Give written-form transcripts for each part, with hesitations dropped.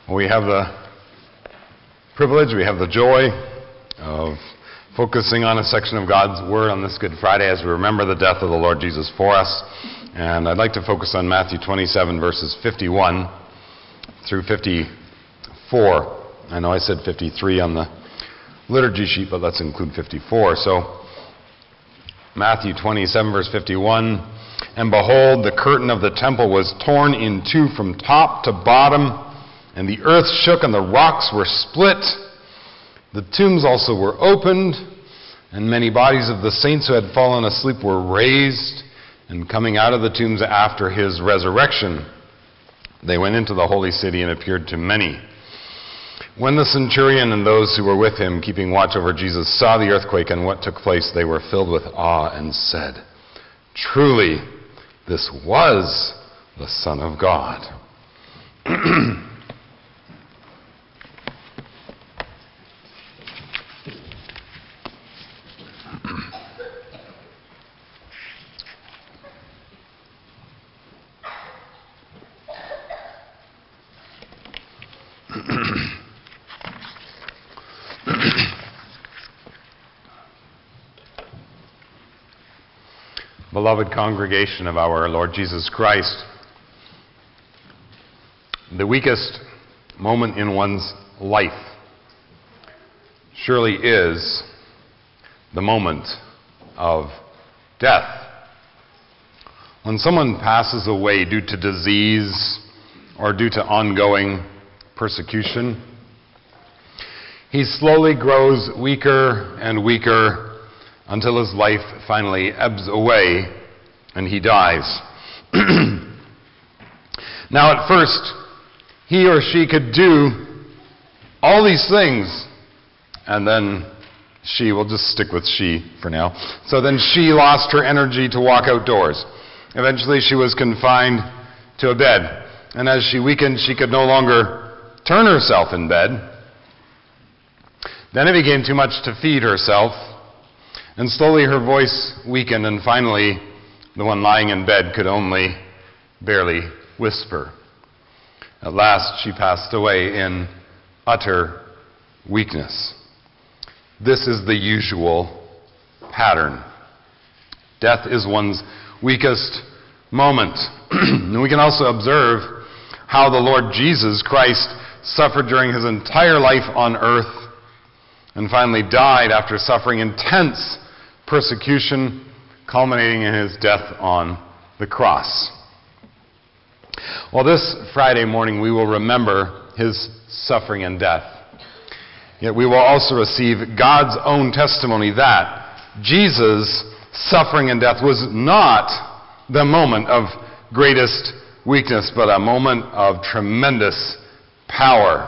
We have the privilege, we have the joy of focusing on a section of God's Word on this Good Friday as we remember the death of the Lord Jesus for us. And I'd like to focus on Matthew 27, verses 51 through 54. I know I said 53 on the liturgy sheet, but let's include 54. So, Matthew 27, verse 51, "And behold, the curtain of the temple was torn in two from top to bottom, and the earth shook and the rocks were split. The tombs also were opened, and many bodies of the saints who had fallen asleep were raised, and coming out of the tombs after his resurrection, they went into the holy city and appeared to many. When the centurion and those who were with him, keeping watch over Jesus, saw the earthquake and what took place, they were filled with awe and said, 'Truly, this was the Son of God.'" Beloved congregation of our Lord Jesus Christ, the weakest moment in one's life surely is the moment of death. When someone passes away due to disease or due to ongoing persecution, he slowly grows weaker and weaker until his life finally ebbs away and he dies. Now, at first, he or she could do all these things, and then we'll just stick with she for now. So then she lost her energy to walk outdoors. Eventually, she was confined to a bed, and as she weakened, she could no longer turn herself in bed. Then it became too much to feed herself, and slowly her voice weakened, and finally, the one lying in bed could only barely whisper. At last, she passed away in utter weakness. This is the usual pattern. Death is one's weakest moment. And we can also observe how the Lord Jesus Christ suffered during his entire life on earth and finally died after suffering intense persecution, culminating in his death on the cross. Well, this Friday morning we will remember his suffering and death. Yet we will also receive God's own testimony that Jesus' suffering and death was not the moment of greatest weakness, but a moment of tremendous power.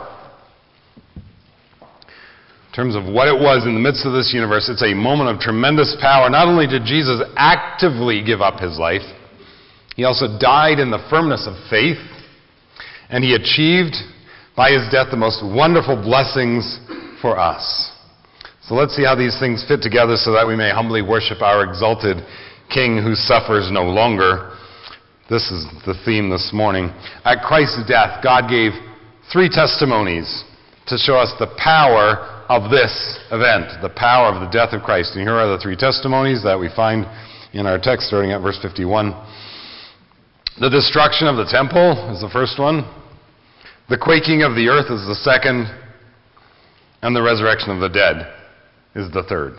In terms of what it was in the midst of this universe, it's a moment of tremendous power. Not only did Jesus actively give up his life, he also died in the firmness of faith, and he achieved by his death the most wonderful blessings for us. So let's see how these things fit together so that we may humbly worship our exalted King who suffers no longer. This is the theme this morning. At Christ's death, God gave 3 testimonies to show us the power of this event, the power of the death of Christ. And here are the 3 testimonies that we find in our text starting at verse 51. The destruction of the temple is the first one. The quaking of the earth is the second. And the resurrection of the dead is the third.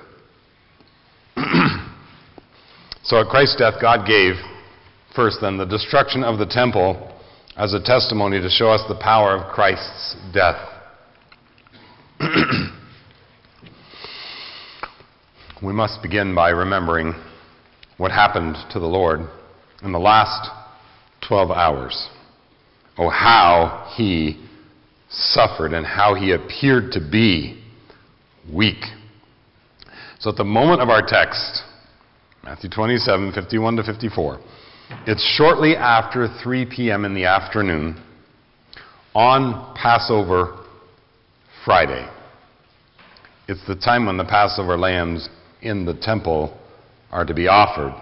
So at Christ's death, God gave first then the destruction of the temple as a testimony to show us the power of Christ's death. We must begin by remembering what happened to the Lord in the last 12 hours. Oh, how he suffered and how he appeared to be weak. So at the moment of our text, Matthew 27, 51 to 54, it's shortly after 3 p.m. in the afternoon on Passover Friday. It's the time when the Passover lambs in the temple are to be offered.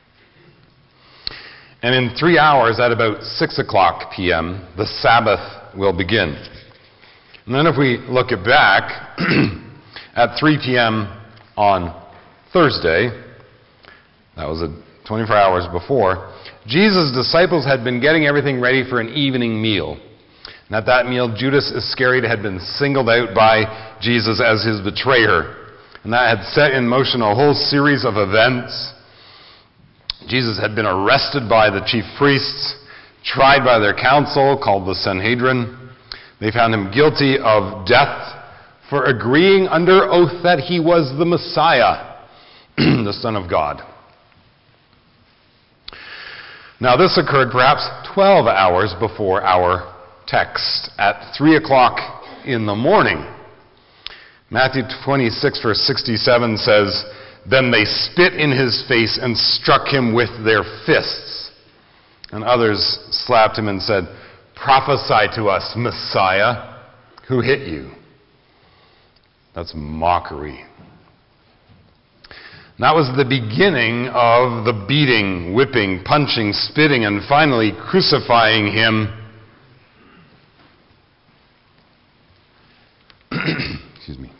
And in 3 hours, at about 6 o'clock p.m., the Sabbath will begin. And then if we look back at 3 p.m. on Thursday, that was 24 hours before, Jesus' disciples had been getting everything ready for an evening meal. And at that meal, Judas Iscariot had been singled out by Jesus as his betrayer. And that had set in motion a whole series of events. Jesus had been arrested by the chief priests, tried by their council called the Sanhedrin. They found him guilty of death for agreeing under oath that he was the Messiah, the Son of God. Now this occurred perhaps 12 hours before our text, at 3 o'clock in the morning. Matthew 26 verse 67 says, "Then they spit in his face and struck him with their fists. And others slapped him and said, 'Prophesy to us, Messiah, who hit you?'" That's mockery. And that was the beginning of the beating, whipping, punching, spitting, and finally crucifying him. Excuse me.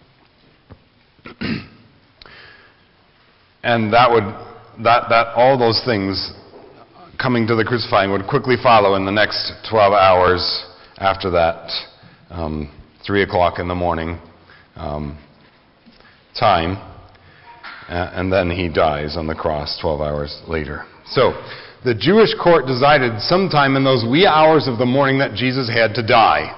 And that all those things coming to the crucifying would quickly follow in the next 12 hours after that, 3 o'clock in the morning time. And then he dies on the cross 12 hours later. So, the Jewish court decided sometime in those wee hours of the morning that Jesus had to die.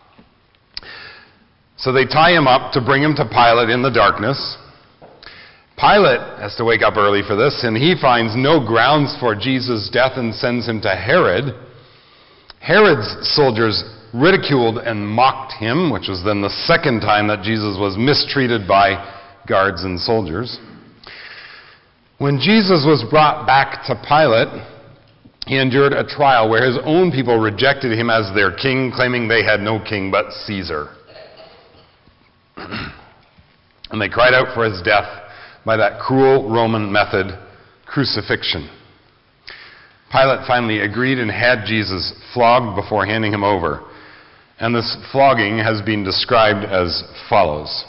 So they tie him up to bring him to Pilate in the darkness. Pilate has to wake up early for this, and he finds no grounds for Jesus' death and sends him to Herod. Herod's soldiers ridiculed and mocked him, which was then the second time that Jesus was mistreated by guards and soldiers. When Jesus was brought back to Pilate, he endured a trial where his own people rejected him as their king, claiming they had no king but Caesar. And they cried out for his death by that cruel Roman method, crucifixion. Pilate finally agreed and had Jesus flogged before handing him over. And this flogging has been described as follows.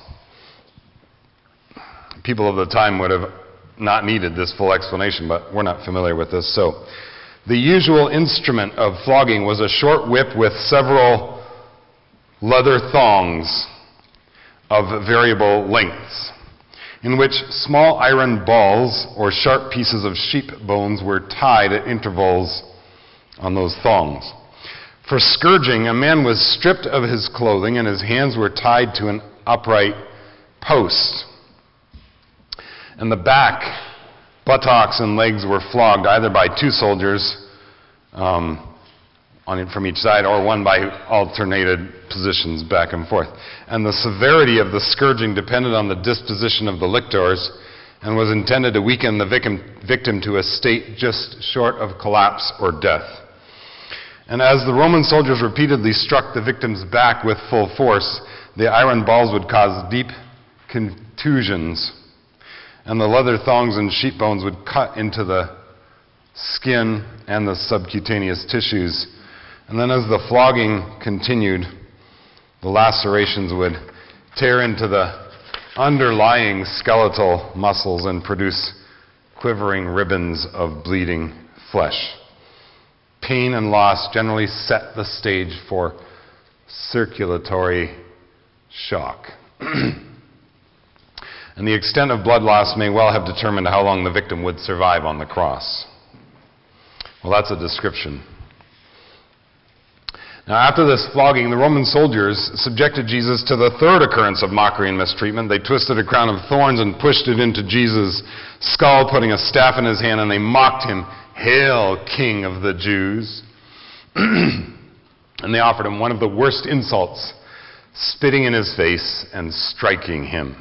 People of the time would have not needed this full explanation, but we're not familiar with this. So, the usual instrument of flogging was a short whip with several leather thongs of variable lengths, in which small iron balls or sharp pieces of sheep bones were tied at intervals on those thongs. For scourging, a man was stripped of his clothing and his hands were tied to an upright post. And the back, buttocks, and legs were flogged either by two soldiers from each side, or one by alternated positions back and forth. And the severity of the scourging depended on the disposition of the lictors and was intended to weaken the victim to a state just short of collapse or death. And as the Roman soldiers repeatedly struck the victim's back with full force, the iron balls would cause deep contusions, and the leather thongs and sheep bones would cut into the skin and the subcutaneous tissues. And then as the flogging continued, the lacerations would tear into the underlying skeletal muscles and produce quivering ribbons of bleeding flesh. Pain and loss generally set the stage for circulatory shock. And the extent of blood loss may well have determined how long the victim would survive on the cross. Well, that's a description. Now, after this flogging, the Roman soldiers subjected Jesus to the third occurrence of mockery and mistreatment. They twisted a crown of thorns and pushed it into Jesus' skull, putting a staff in his hand, and they mocked him, "Hail, King of the Jews." And they offered him one of the worst insults, spitting in his face and striking him.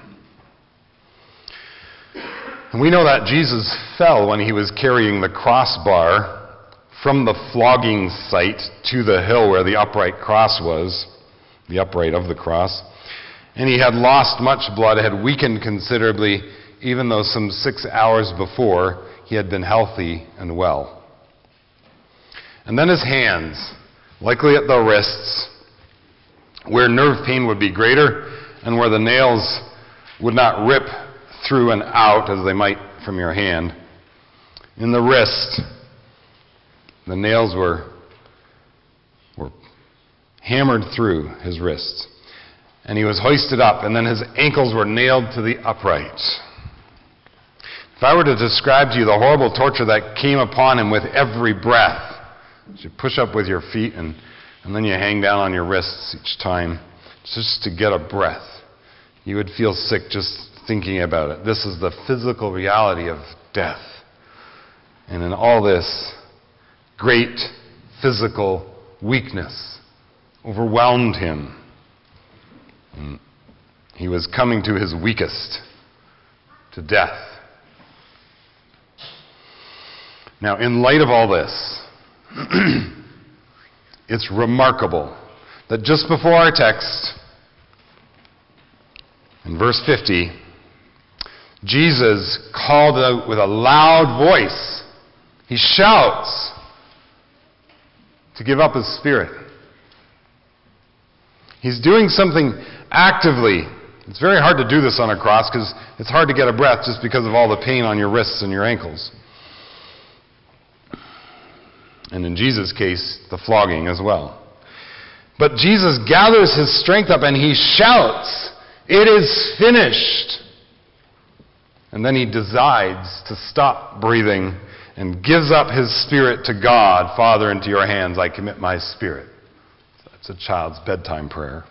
And we know that Jesus fell when he was carrying the crossbar from the flogging site to the hill where the upright cross was, the upright of the cross. And he had lost much blood, had weakened considerably, even though some 6 hours before he had been healthy and well. And then his hands, likely at the wrists, where nerve pain would be greater and where the nails would not rip through and out as they might from your hand. In the wrist, the nails were hammered through his wrists. And he was hoisted up, and then his ankles were nailed to the upright. If I were to describe to you the horrible torture that came upon him with every breath, you push up with your feet and then you hang down on your wrists each time just to get a breath. You would feel sick just thinking about it. This is the physical reality of death. And in all this, great physical weakness overwhelmed him. And he was coming to his weakest, to death. Now, in light of all this, it's remarkable that just before our text, in verse 50, Jesus called out with a loud voice. He shouts to give up his spirit. He's doing something actively. It's very hard to do this on a cross because it's hard to get a breath just because of all the pain on your wrists and your ankles. And in Jesus' case, the flogging as well. But Jesus gathers his strength up and he shouts, "It is finished." And then he decides to stop breathing and gives up his spirit to God. "Father, into your hands I commit my spirit." That's a child's bedtime prayer.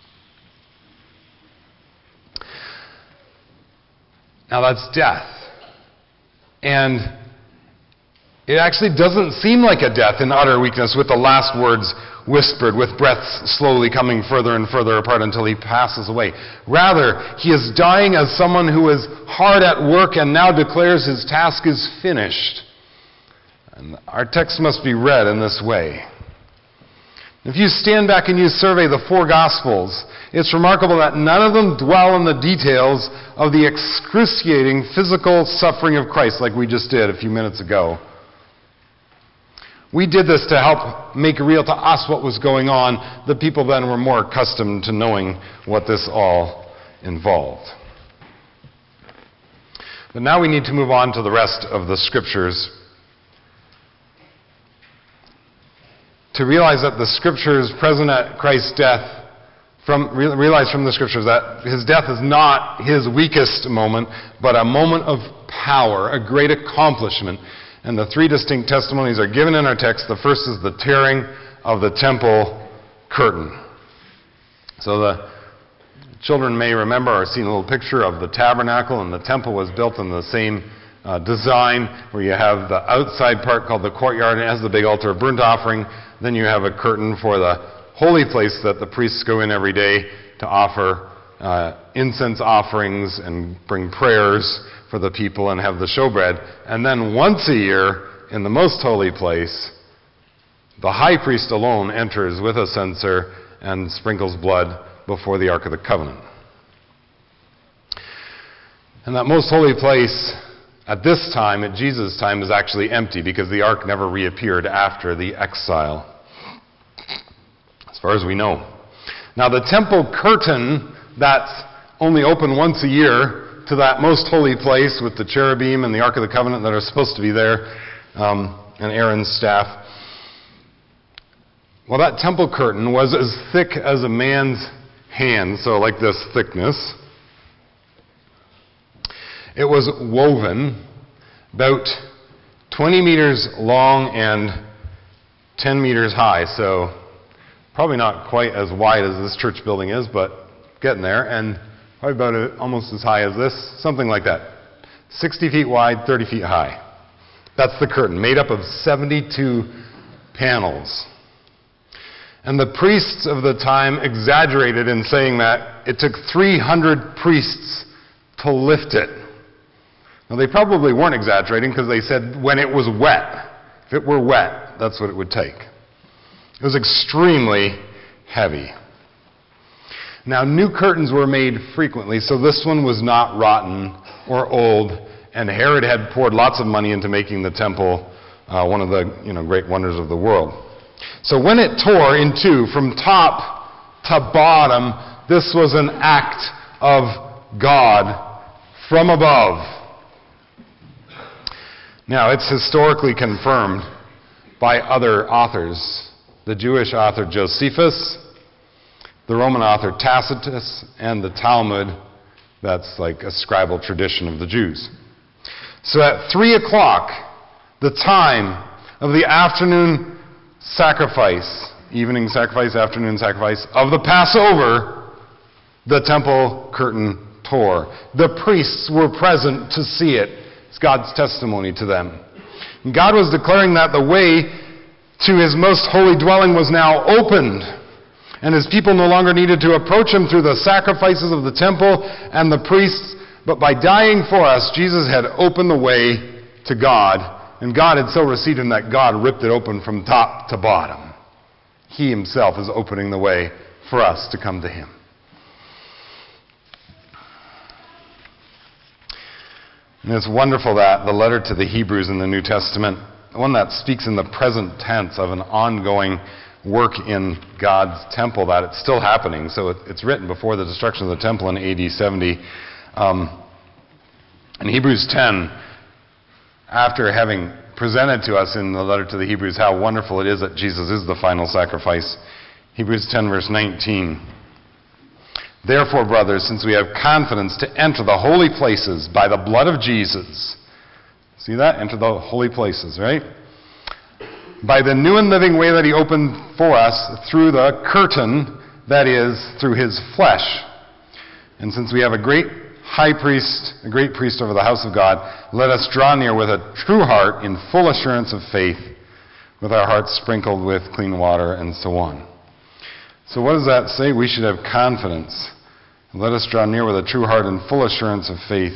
Now that's death. And it actually doesn't seem like a death in utter weakness with the last words whispered, with breaths slowly coming further and further apart until he passes away. Rather, he is dying as someone who is hard at work and now declares his task is finished. And our text must be read in this way. If you stand back and you survey the four Gospels, it's remarkable that none of them dwell on the details of the excruciating physical suffering of Christ like we just did a few minutes ago. We did this to help make real to us what was going on. The people then were more accustomed to knowing what this all involved. But now we need to move on to the rest of the Scriptures to realize that the Scriptures present at Christ's death, realize from the Scriptures that his death is not his weakest moment, but a moment of power, a great accomplishment. And the three distinct testimonies are given in our text. The first is the tearing of the temple curtain. So the children may remember or seen a little picture of the tabernacle, and the temple was built in the same design, where you have the outside part called the courtyard, and it has the big altar of burnt offering. Then you have a curtain for the holy place that the priests go in every day to offer incense offerings and bring prayers for the people and have the showbread. And then once a year, in the most holy place, the high priest alone enters with a censer and sprinkles blood before the Ark of the Covenant. And that most holy place at this time, at Jesus' time, is actually empty because the Ark never reappeared after the exile, as far as we know. Now the temple curtain that's only open once a year to that most holy place with the cherubim and the Ark of the Covenant that are supposed to be there, and Aaron's staff. Well, that temple curtain was as thick as a man's hand, so like this thickness. It was woven about 20 meters long and 10 meters high, so probably not quite as wide as this church building is, but getting there, and probably about almost as high as this, something like that. 60 feet wide, 30 feet high. That's the curtain, made up of 72 panels. And the priests of the time exaggerated in saying that it took 300 priests to lift it. Now, they probably weren't exaggerating because they said when it was wet. If it were wet, that's what it would take. It was extremely heavy. Now, new curtains were made frequently, so this one was not rotten or old, and Herod had poured lots of money into making the temple one of the great wonders of the world. So when it tore in two from top to bottom, this was an act of God from above. Now, it's historically confirmed by other authors. The Jewish author Josephus, the Roman author Tacitus, and the Talmud. That's like a scribal tradition of the Jews. So at 3 o'clock, the time of the afternoon sacrifice, evening sacrifice, afternoon sacrifice of the Passover, the temple curtain tore. The priests were present to see it. It's God's testimony to them. And God was declaring that the way to his most holy dwelling was now opened, and his people no longer needed to approach him through the sacrifices of the temple and the priests, but by dying for us, Jesus had opened the way to God, and God had so received him that God ripped it open from top to bottom. He himself is opening the way for us to come to him. And it's wonderful that the letter to the Hebrews in the New Testament, the one that speaks in the present tense of an ongoing work in God's temple, that it's still happening. So it's written before the destruction of the temple in AD 70. In Hebrews 10, after having presented to us in the letter to the Hebrews how wonderful it is that Jesus is the final sacrifice, Hebrews 10 verse 19. Therefore, brothers, since we have confidence to enter the holy places by the blood of Jesus. See that? Enter the holy places, right? By the new and living way that he opened for us through the curtain, that is, through his flesh. And since we have a great high priest, a great priest over the house of God, let us draw near with a true heart in full assurance of faith, with our hearts sprinkled with clean water, and so on. So what does that say? We should have confidence. Let us draw near with a true heart and full assurance of faith.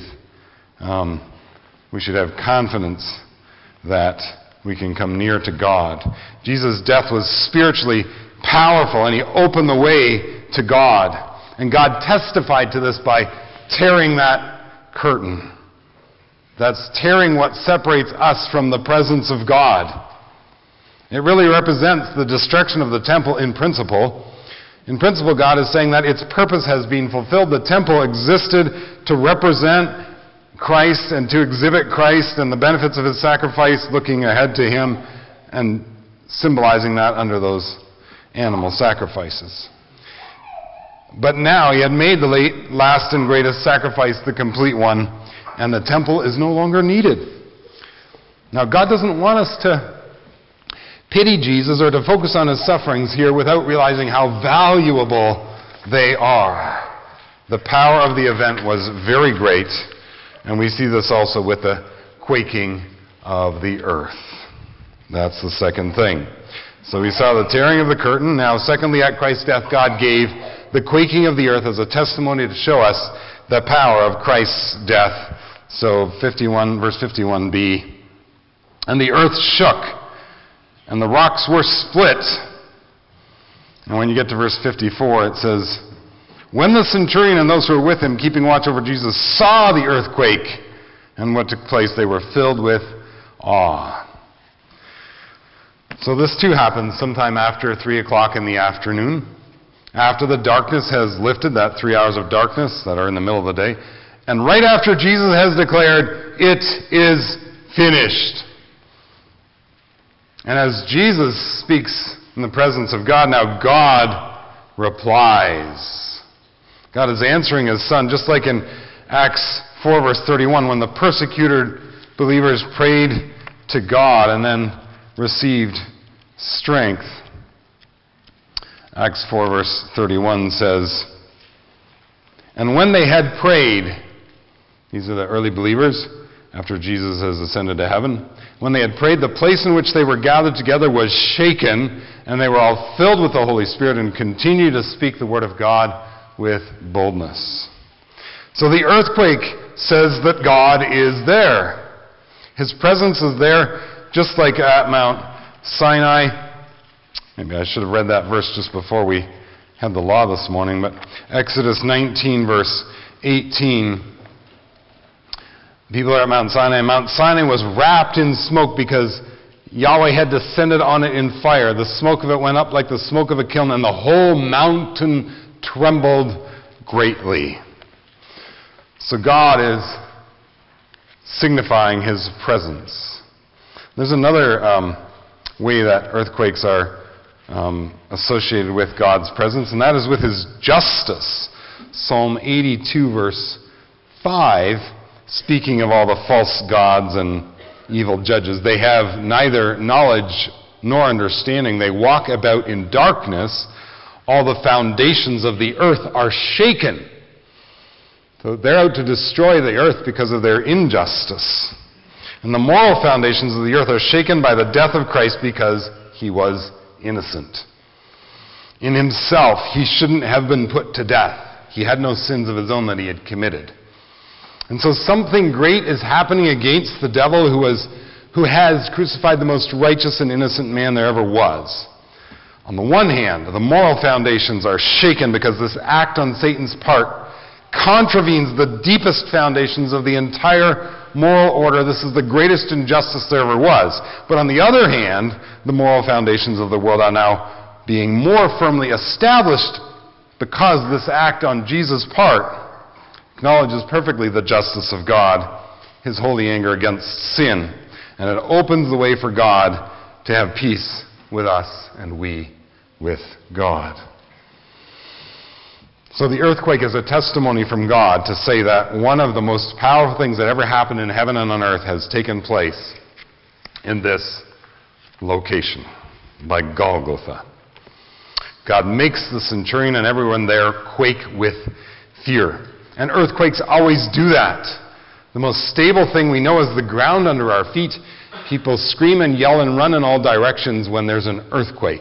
We should have confidence that we can come near to God. Jesus' death was spiritually powerful, and he opened the way to God. And God testified to this by tearing that curtain. That's tearing what separates us from the presence of God. It really represents the destruction of the temple in principle. In principle, God is saying that its purpose has been fulfilled. The temple existed to represent Christ and to exhibit Christ and the benefits of his sacrifice, looking ahead to him and symbolizing that under those animal sacrifices. But now he had made the last and greatest sacrifice, the complete one, and the temple is no longer needed. Now, God doesn't want us to pity Jesus or to focus on his sufferings here without realizing how valuable they are. The power of the event was very great, and we see this also with the quaking of the earth. That's the second thing. So we saw the tearing of the curtain. Now, secondly, at Christ's death, God gave the quaking of the earth as a testimony to show us the power of Christ's death. So 51, verse 51b, and the earth shook, and the rocks were split. And when you get to verse 54, it says, when the centurion and those who were with him, keeping watch over Jesus, saw the earthquake and what took place, they were filled with awe. So this too happened sometime after 3 o'clock in the afternoon, after the darkness has lifted, that 3 hours of darkness that are in the middle of the day, and right after Jesus has declared, it is finished. And as Jesus speaks in the presence of God, now God replies. God is answering his son, just like in Acts 4 verse 31, when the persecuted believers prayed to God and then received strength. Acts 4 verse 31 says, and when they had prayed, these are the early believers, after Jesus has ascended to heaven, when they had prayed, the place in which they were gathered together was shaken, and they were all filled with the Holy Spirit and continued to speak the word of God with boldness. So the earthquake says that God is there. His presence is there, just like at Mount Sinai. Maybe I should have read that verse just before we had the law this morning, but Exodus 19 verse 18. People are at Mount Sinai. Mount Sinai was wrapped in smoke because Yahweh had descended on it in fire. The smoke of it went up like the smoke of a kiln, and the whole mountain trembled greatly. So God is signifying his presence. There's another way that earthquakes are associated with God's presence, and that is with his justice. Psalm 82, verse 5, speaking of all the false gods and evil judges, they have neither knowledge nor understanding. They walk about in darkness. All the foundations of the earth are shaken. So they're out to destroy the earth because of their injustice. And the moral foundations of the earth are shaken by the death of Christ because he was innocent. In himself, he shouldn't have been put to death. He had no sins of his own that he had committed. And so something great is happening against the devil who has crucified the most righteous and innocent man there ever was. On the one hand, the moral foundations are shaken because this act on Satan's part contravenes the deepest foundations of the entire moral order. This is the greatest injustice there ever was. But on the other hand, the moral foundations of the world are now being more firmly established because this act on Jesus' part acknowledges perfectly the justice of God, his holy anger against sin, and it opens the way for God to have peace with us and we with God. So the earthquake is a testimony from God to say that one of the most powerful things that ever happened in heaven and on earth has taken place in this location, by Golgotha. God makes the centurion and everyone there quake with fear. And earthquakes always do that. The most stable thing we know is the ground under our feet. People scream and yell and run in all directions when there's an earthquake.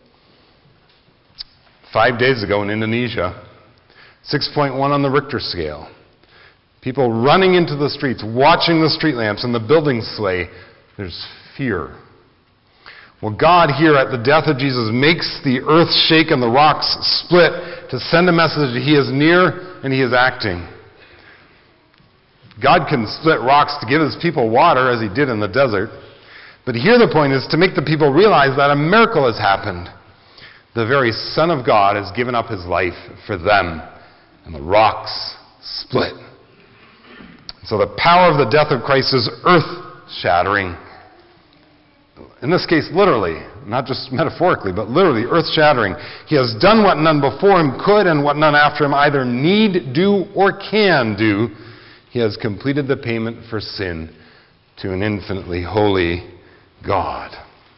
5 days ago in Indonesia, 6.1 on the Richter scale. People running into the streets, watching the street lamps and the buildings sway. There's fear. Well, God here at the death of Jesus makes the earth shake and the rocks split to send a message that he is near and he is acting. God can split rocks to give his people water, as he did in the desert. But here the point is to make the people realize that a miracle has happened. The very Son of God has given up his life for them, and the rocks split. So the power of the death of Christ is earth-shattering. In this case, literally, not just metaphorically, but literally earth-shattering. He has done what none before him could and what none after him either need do or can do. He has completed the payment for sin to an infinitely holy God.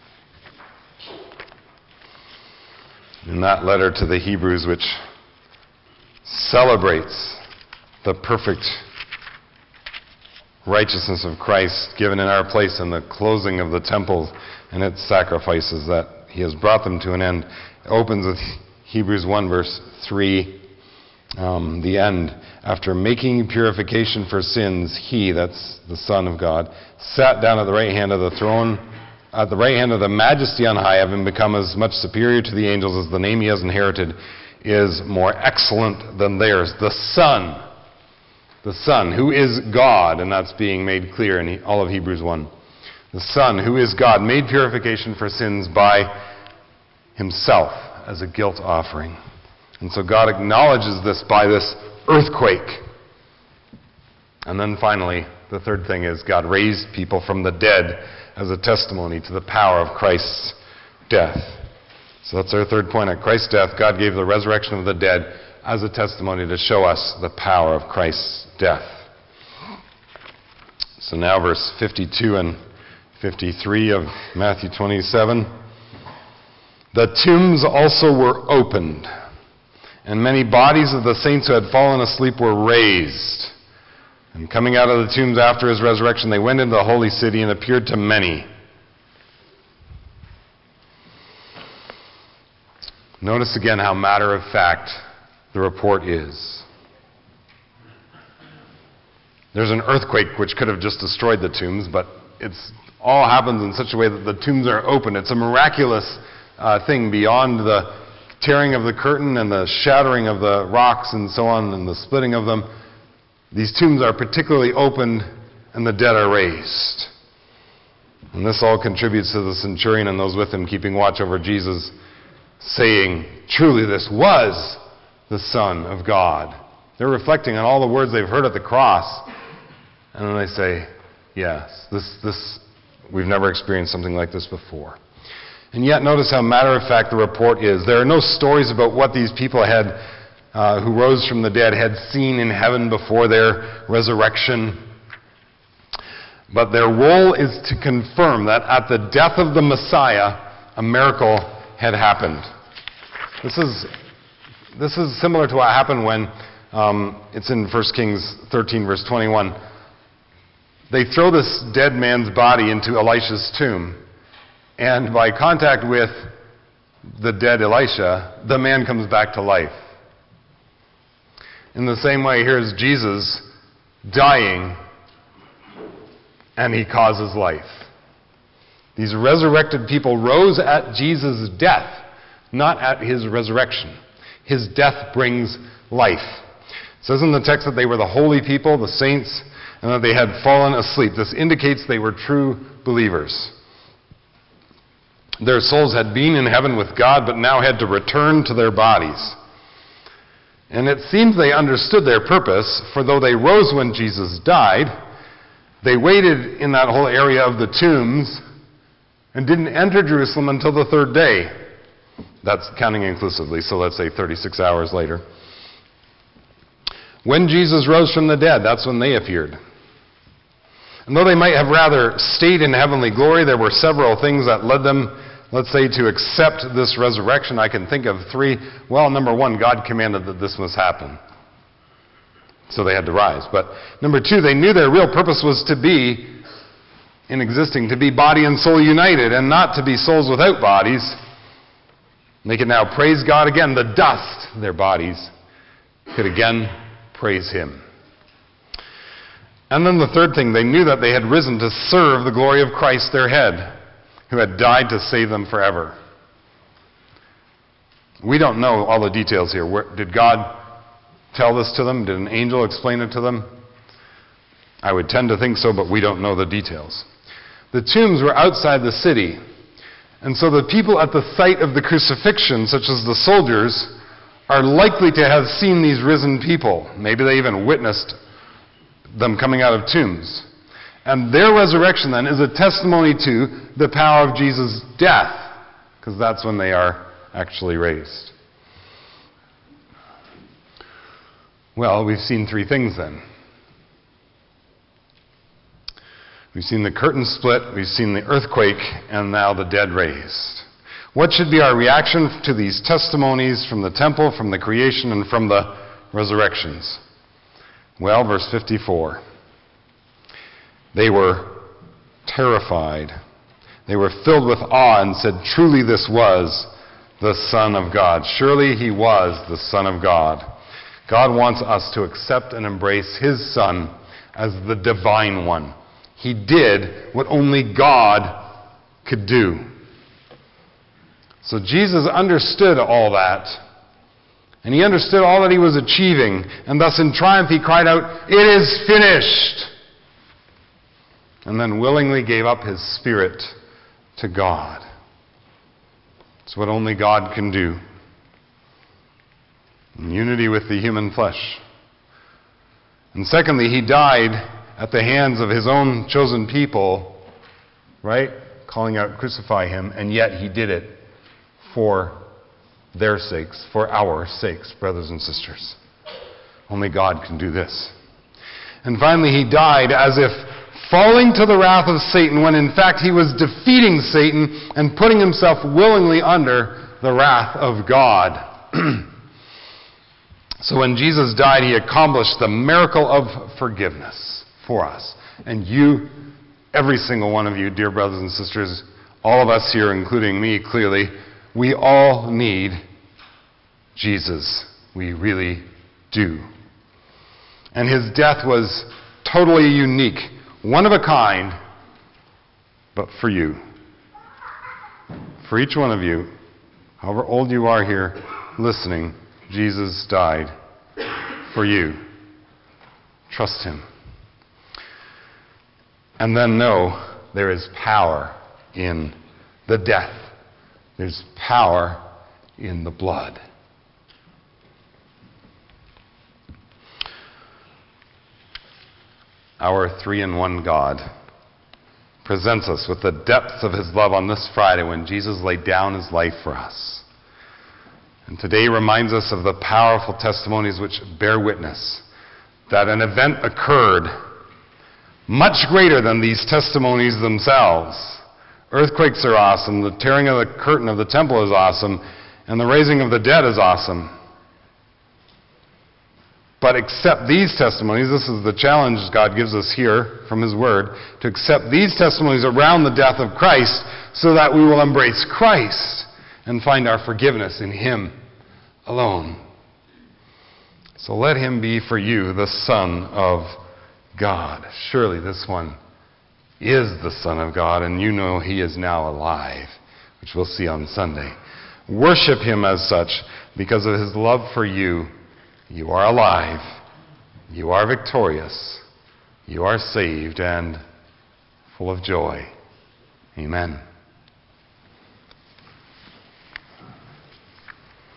In that letter to the Hebrews, which celebrates the perfect righteousness of Christ given in our place in the closing of the temple and its sacrifices, that he has brought them to an end. It opens with Hebrews 1 verse 3, the end. After making purification for sins, he, that's the Son of God, sat down at the right hand of the throne, at the right hand of the majesty on high, having become as much superior to the angels as the name he has inherited is more excellent than theirs. The Son, who is God, and that's being made clear in all of Hebrews 1. The Son, who is God, made purification for sins by himself as a guilt offering. And so God acknowledges this by this earthquake. And then finally, the third thing is God raised people from the dead as a testimony to the power of Christ's death. So that's our third point. At Christ's death, God gave the resurrection of the dead as a testimony to show us the power of Christ's death. So now verse 52 and 53 of Matthew 27. The tombs also were opened, and many bodies of the saints who had fallen asleep were raised. And coming out of the tombs after his resurrection, they went into the holy city and appeared to many. Notice again how matter-of-fact the report is. There's an earthquake which could have just destroyed the tombs, but it's all happens in such a way that the tombs are open. It's a miraculous thing beyond the tearing of the curtain and the shattering of the rocks and so on and the splitting of them. These tombs are particularly opened and the dead are raised. And this all contributes to the centurion and those with him keeping watch over Jesus, saying, "Truly this was the Son of God." They're reflecting on all the words they've heard at the cross. And then they say, yes, we've never experienced something like this before. And yet notice how matter-of-fact the report is. There are no stories about what these people who rose from the dead had seen in heaven before their resurrection. But their role is to confirm that at the death of the Messiah, a miracle had happened. This is similar to what happened when, it's in 1 Kings 13, verse 21. They throw this dead man's body into Elisha's tomb, and by contact with the dead Elisha, the man comes back to life. In the same way, here's Jesus dying, and he causes life. These resurrected people rose at Jesus' death, not at his resurrection. His death brings life. It says in the text that they were the holy people, the saints, and that they had fallen asleep. This indicates they were true believers. Their souls had been in heaven with God, but now had to return to their bodies. And it seems they understood their purpose, for though they rose when Jesus died, they waited in that whole area of the tombs and didn't enter Jerusalem until the third day. That's counting inclusively, so let's say 36 hours later. When Jesus rose from the dead, that's when they appeared. And though they might have rather stayed in heavenly glory, there were several things that led them, let's say, to accept this resurrection. I can think of three. Well, number one, God commanded that this must happen. So they had to rise. But number two, they knew their real purpose was to be, in existing, to be body and soul united, and not to be souls without bodies. They could now praise God again. The dust, their bodies, could again praise him. And then the third thing, they knew that they had risen to serve the glory of Christ, their head, who had died to save them forever. We don't know all the details here. Did God tell this to them? Did an angel explain it to them? I would tend to think so, but we don't know the details. The tombs were outside the city, and so the people at the site of the crucifixion, such as the soldiers, are likely to have seen these risen people. Maybe they even witnessed them coming out of tombs. And their resurrection then is a testimony to the power of Jesus' death, because that's when they are actually raised. Well, we've seen three things then. We've seen the curtain split, we've seen the earthquake, and now the dead raised. What should be our reaction to these testimonies from the temple, from the creation, and from the resurrections? Well, verse 54. They were terrified. They were filled with awe and said, "Truly this was the Son of God." Surely he was the Son of God. God wants us to accept and embrace his Son as the divine one. He did what only God could do. So Jesus understood all that. And he understood all that he was achieving. And thus in triumph he cried out, "It is finished!" And then willingly gave up his spirit to God. It's what only God can do. In unity with the human flesh. And secondly, he died at the hands of his own chosen people, right? Calling out, "Crucify him," and yet he did it for their sakes, for our sakes, brothers and sisters. Only God can do this. And finally, he died as if falling to the wrath of Satan, when in fact he was defeating Satan and putting himself willingly under the wrath of God. So when Jesus died, he accomplished the miracle of forgiveness for us. And you, every single one of you, dear brothers and sisters, all of us here, including me, clearly, we all need Jesus. We really do. And his death was totally unique, one of a kind, but for you. For each one of you, however old you are here listening, Jesus died for you. Trust him. And then know there is power in the death. There's power in the blood. Our three-in-one God presents us with the depth of his love on this Friday when Jesus laid down his life for us. And today reminds us of the powerful testimonies which bear witness that an event occurred much greater than these testimonies themselves. Earthquakes are awesome, the tearing of the curtain of the temple is awesome, and the raising of the dead is awesome. But accept these testimonies. This is the challenge God gives us here from his word, to accept these testimonies around the death of Christ so that we will embrace Christ and find our forgiveness in him alone. So let him be for you the Son of God. Surely this one is the Son of God, and you know he is now alive, which we'll see on Sunday. Worship him as such because of his love for you. You are alive, you are victorious, you are saved and full of joy. Amen.